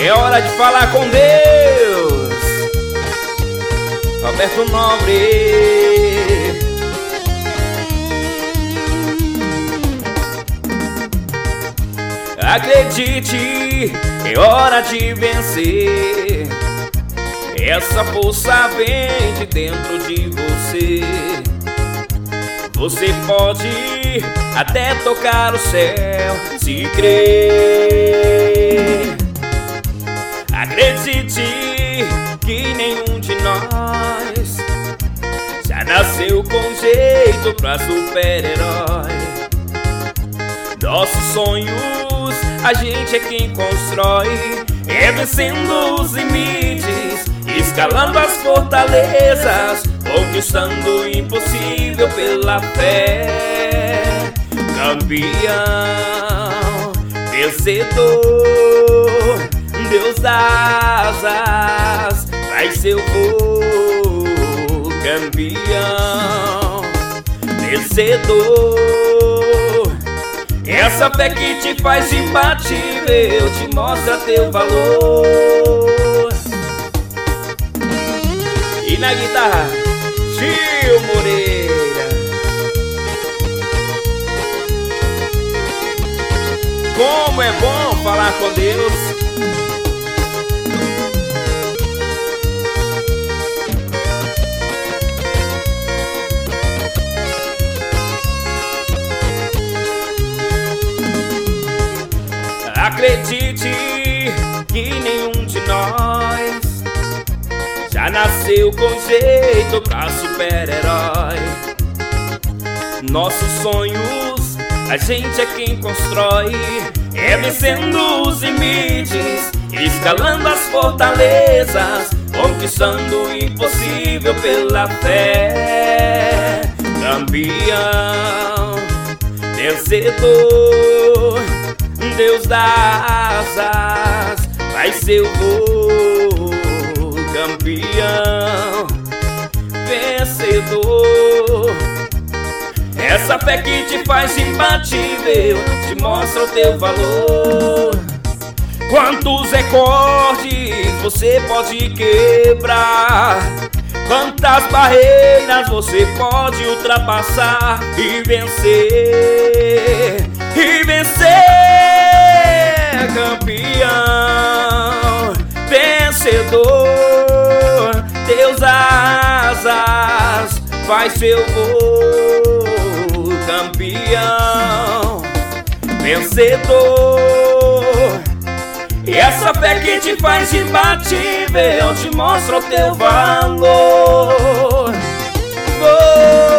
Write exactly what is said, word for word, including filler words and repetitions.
É hora de falar com Deus. Roberto Nobre. Acredite, é hora de vencer. Essa força vem de dentro de você. Você pode até tocar o céu se crer. Acredite que nenhum de nós já nasceu com jeito pra super-herói. Nossos sonhos a gente é quem constrói, é vencendo os limites, escalando as fortalezas, conquistando o impossível pela fé. Campeão, vencedor, Deus dá asas, traz seu voo. Campeão, vencedor, essa fé que te faz imbatível, te mostra teu valor. E na guitarra, Gil Moreira. Como é bom falar com Deus. Acredite que nenhum de nós já nasceu com jeito pra super-herói. Nossos sonhos a gente é quem constrói, é vencendo os limites, escalando as fortalezas, conquistando o impossível pela fé. Campeão, vencedor, Deus dá asas, faz seu voo. Campeão, vencedor, essa fé que te faz imbatível, te mostra o teu valor. Quantos recordes você pode quebrar, quantas barreiras você pode ultrapassar e vencer, e vencer. Campeão, vencedor, Deus asas, faz seu voo. Campeão, vencedor, e essa fé que te faz imbatível, te mostra o teu valor. Oh.